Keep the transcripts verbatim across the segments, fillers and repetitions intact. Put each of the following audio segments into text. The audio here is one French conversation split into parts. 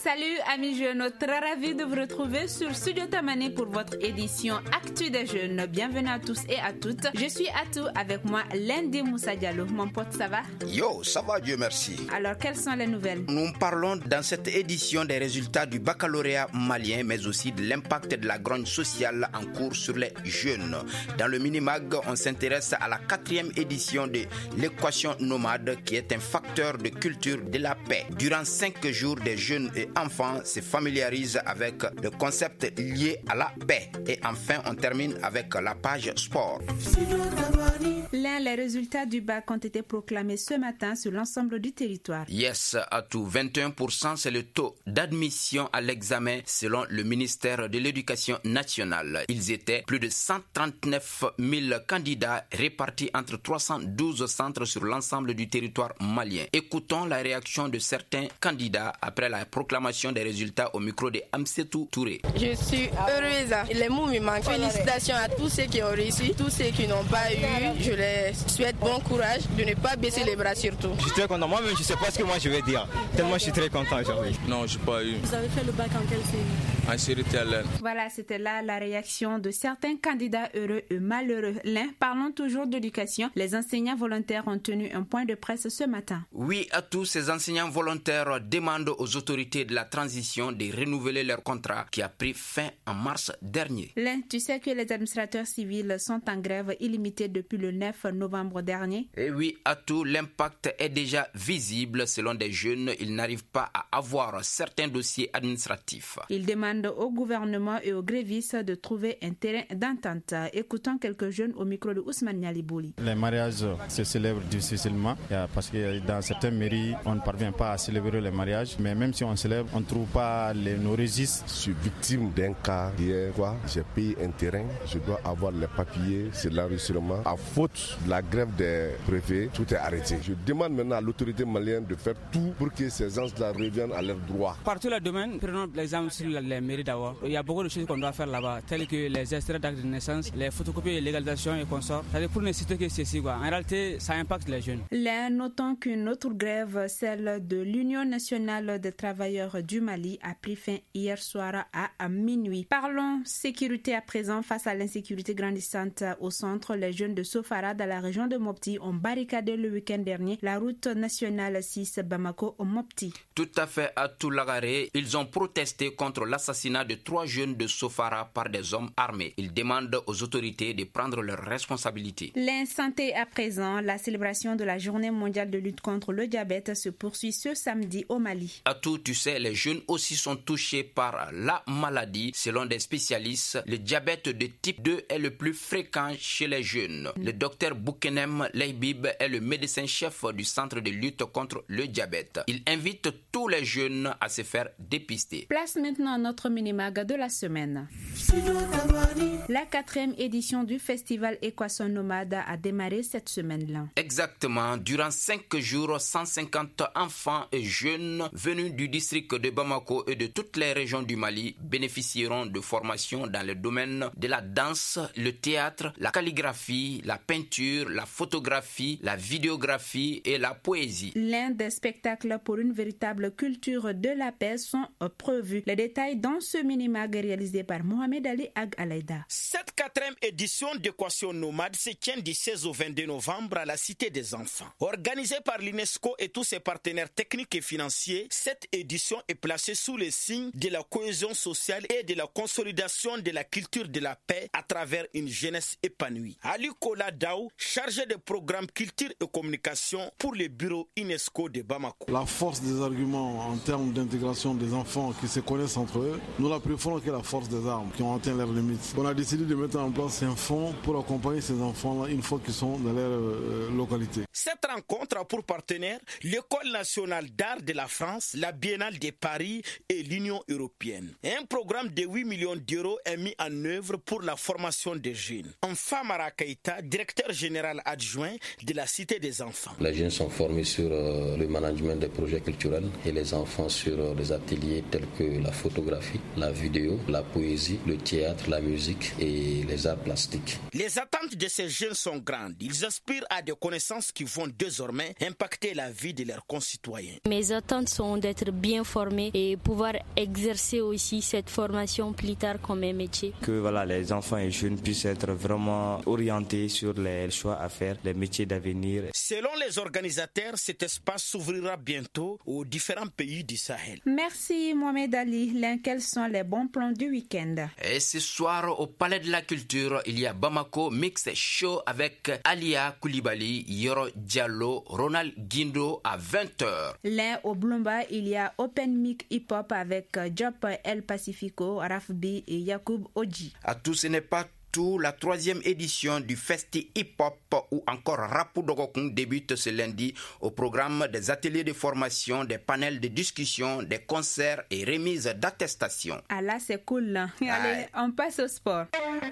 Salut amis jeunes, très ravi de vous retrouver sur Studio Tamani pour votre édition Actu des jeunes. Bienvenue à tous et à toutes. Je suis Atou, avec moi Lundi Moussa Diallo. Mon pote, ça va? Yo, ça va, Dieu merci. Alors, quelles sont les nouvelles? Nous parlons dans cette édition des résultats du baccalauréat malien, mais aussi de l'impact de la grogne sociale en cours sur les jeunes. Dans le Minimag, on s'intéresse à la quatrième édition de l'équation nomade, qui est un facteur de culture de la paix. Durant cinq jours, des jeunes et enfants se familiarisent avec le concept lié à la paix. Et enfin, on termine avec la page sport. L'un, les résultats du bac ont été proclamés ce matin sur l'ensemble du territoire. Yes, à tout. vingt et un pour cent, c'est le taux d'admission à l'examen selon le ministère de l'Éducation nationale. Ils étaient plus de cent trente-neuf mille candidats répartis entre trois cent douze centres sur l'ensemble du territoire malien. Écoutons la réaction de certains candidats après la proclamation des résultats au micro de Amsetou Touré. Je suis heureuse. Les mots me manquent. Félicitations à tous ceux qui ont réussi, tous ceux qui n'ont pas eu. Je les souhaite bon courage de ne pas baisser les bras surtout. Je suis très content. Moi-même, je ne sais pas ce que moi je vais dire. Tellement je suis très content aujourd'hui. Non, je n'ai pas eu. Vous avez fait le bac en quelle série? En série T L N. Voilà, c'était là la réaction de certains candidats heureux et malheureux. L'un, parlons toujours d'éducation. Les enseignants volontaires ont tenu un point de presse ce matin. Oui, à tous ces enseignants volontaires demandent aux autorités de la transition de renouveler leur contrat qui a pris fin en mars dernier. L'un, tu sais que les administrateurs civils sont en grève illimitée depuis le neuf novembre dernier. Et oui, à tout, l'impact est déjà visible. Selon des jeunes, ils n'arrivent pas à avoir certains dossiers administratifs. Ils demandent au gouvernement et aux grévistes de trouver un terrain d'entente. Écoutons quelques jeunes au micro de Ousmane Nialibouli. Les mariages se célèbrent difficilement parce que dans certaines mairies, on ne parvient pas à célébrer les mariages. Mais même si on célèbre, on ne trouve pas les, nos registres. Je suis victime d'un cas hier. Quoi, j'ai payé un terrain, je dois avoir les papiers, c'est l'enregistrement. À faute de la grève des préfets, tout est arrêté. Je demande maintenant à l'autorité malienne de faire tout pour que ces gens-là reviennent à leurs droits. Par tous les domaines, prenons l'exemple sur les mairies d'abord. Il y a beaucoup de choses qu'on doit faire là-bas, telles que les extraits d'actes de naissance, les photocopies et légalisation et consorts. C'est-à-dire pour ne citer que ceci, quoi. En réalité, ça impacte les jeunes. Là, notons qu'une autre grève, celle de l'Union nationale des travailleurs du Mali, a pris fin hier soir à, à minuit. Parlons sécurité à présent. Face à l'insécurité grandissante au centre, les jeunes de Sofara dans la région de Mopti ont barricadé le week-end dernier la route nationale six Bamako au Mopti. Tout à fait, à tout l'agaré, ils ont protesté contre l'assassinat de trois jeunes de Sofara par des hommes armés. Ils demandent aux autorités de prendre leurs responsabilités. L'insanté à présent, la célébration de la journée mondiale de lutte contre le diabète se poursuit ce samedi au Mali. À tout, tu sais, les jeunes aussi sont touchés par la maladie. Selon des spécialistes, le diabète de type deux est le plus fréquent chez les jeunes. Le docteur Boukenem Leibib est le médecin-chef du centre de lutte contre le diabète. Il invite tous les jeunes à se faire dépister. Place maintenant à notre mini-mag de la semaine. La quatrième édition du festival Équation Nomade a démarré cette semaine-là. Exactement. Durant cinq jours, cent cinquante enfants et jeunes venus du district de Bamako et de toutes les régions du Mali bénéficieront de formations dans le domaine de la danse, le théâtre, la calligraphie, la peinture, la photographie, la vidéographie et la poésie. L'un des spectacles pour une véritable culture de la paix sont prévus. Les détails dans ce mini-mag réalisé par Mohamed Ali Ag Alaïda. Cette quatrième édition d'Équation Nomade se tient du seize au vingt-deux novembre à la Cité des Enfants. Organisée par l'UNESCO et tous ses partenaires techniques et financiers, cette édition est placée sous le signe de la cohésion sociale et de la consolidation de la culture de la paix à travers une jeunesse épanouie. Ali Kola Daou, chargé de programme culture et communication pour le bureau UNESCO de Bamako. La force des arguments en termes d'intégration des enfants qui se connaissent entre eux, nous la préférons que la force des armes qui ont atteint leurs limites. On a décidé de mettre en place un fonds pour accompagner ces enfants-là une fois qu'ils sont dans leur euh, localité. Cette rencontre a pour partenaire l'École nationale d'art de la France, la Biennale de Paris et l'Union européenne. Un programme de huit millions d'euros est mis en œuvre pour la formation des jeunes. Enfin, Mara Keïta, directeur général adjoint de la Cité des Enfants. Les jeunes sont formés sur euh, le management des projets culturels et les enfants sur euh, des ateliers tels que la photographie, photographie, la vidéo, la poésie, le théâtre, la musique et les arts plastiques. Les attentes de ces jeunes sont grandes. Ils aspirent à des connaissances qui vont désormais impacter la vie de leurs concitoyens. Mes attentes sont d'être bien formés et pouvoir exercer aussi cette formation plus tard comme un métier. Que voilà, les enfants et jeunes puissent être vraiment orientés sur les choix à faire, les métiers d'avenir. Selon les organisateurs, cet espace s'ouvrira bientôt aux différents pays du Sahel. Merci Mohamed Ali. L'un, quels sont les bons plans du week-end? Et ce soir, au Palais de la Culture, il y a Bamako Mix Show avec Alia Koulibaly, Yoro Diallo, Ronald Guindo à vingt heures. L'un, au Blumba, il y a Open Mic Hip Hop avec Job El Pacifico, Rafbi et Yacoub Oji. À tous, ce n'est pas tout. La troisième édition du Festi Hip Hop ou encore Rapu Dogokun débute ce lundi au programme des ateliers de formation, des panels de discussion, des concerts et remises d'attestations. Ah là, c'est cool là. Allez, on passe au sport.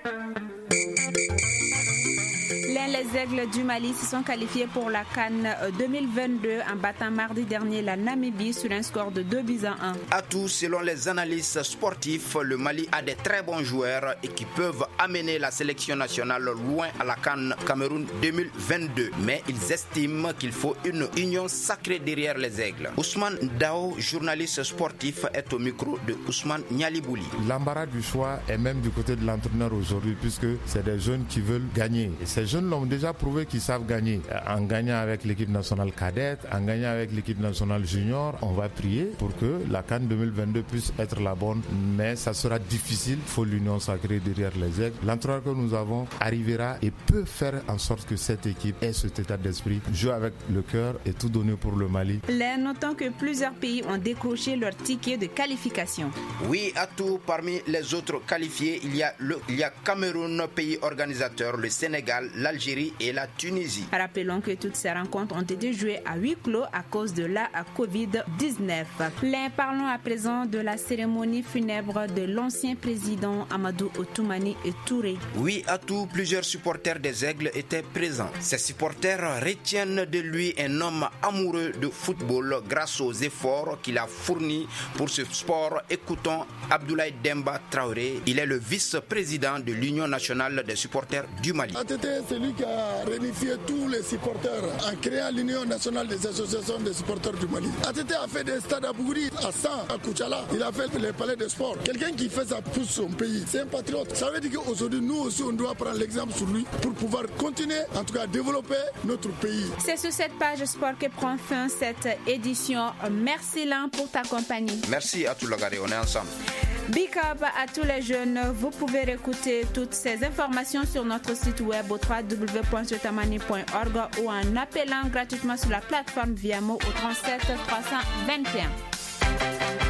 L'un, les Aigles du Mali se sont qualifiés pour la CAN deux mille vingt-deux en battant mardi dernier la Namibie sur un score de deux buts à un. À tout, selon les analystes sportifs, le Mali a des très bons joueurs et qui peuvent amener la sélection nationale loin à la CAN Cameroun deux mille vingt-deux. Mais ils estiment qu'il faut une union sacrée derrière les Aigles. Ousmane Dao, journaliste sportif, est au micro de Ousmane Nyalibouli. L'embarras du choix est même du côté de l'entraîneur aujourd'hui puisque c'est des jeunes qui veulent gagner. Et ces jeunes l'ont déjà prouvé qu'ils savent gagner. En gagnant avec l'équipe nationale cadette, en gagnant avec l'équipe nationale junior, on va prier pour que la CAN deux mille vingt-deux puisse être la bonne. Mais ça sera difficile, il faut l'union sacrée derrière les Aigles. L'entraîneur que nous avons arrivera et peut faire en sorte que cette équipe ait cet état d'esprit, joue avec le cœur et tout donner pour le Mali. Là, notons que plusieurs pays ont décroché leur ticket de qualification. Oui, à tout, parmi les autres qualifiés, il y a le il y a Cameroun, pays organisateur, le Sénégal, l'Algérie et la Tunisie. Rappelons que toutes ces rencontres ont été jouées à huis clos à cause de la covid dix-neuf. Là, parlons à présent de la cérémonie funèbre de l'ancien président Amadou Outoumani et Touré. Oui, à tout, plusieurs supporters des Aigles étaient présents. Ces supporters retiennent de lui un homme amoureux de football grâce aux efforts qu'il a fournis pour ce sport. Écoutons Abdoulaye Demba Traoré. Il est le vice-président de l'Union nationale des supporters du Mali. A T T, c'est lui qui a réunifié tous les supporters en créant l'Union nationale des associations des supporters du Mali. A T T a fait des stades à Bougouri, à San, à Kouchala. Il a fait les palais de sport. Quelqu'un qui fait ça pour son pays, c'est un patriote. Ça veut dire qu'aujourd'hui, nous aussi, on doit prendre l'exemple sur lui pour pouvoir continuer, en tout cas, à développer notre pays. C'est sur cette page sport que prend fin cette édition. Merci Lan pour ta compagnie. Merci à tout le gars, on est ensemble. Big up à tous les jeunes. Vous pouvez réécouter toutes ces informations sur notre site web au w w w point sotamani point org ou en appelant gratuitement sur la plateforme Viamo au trente-sept trois cent vingt et un.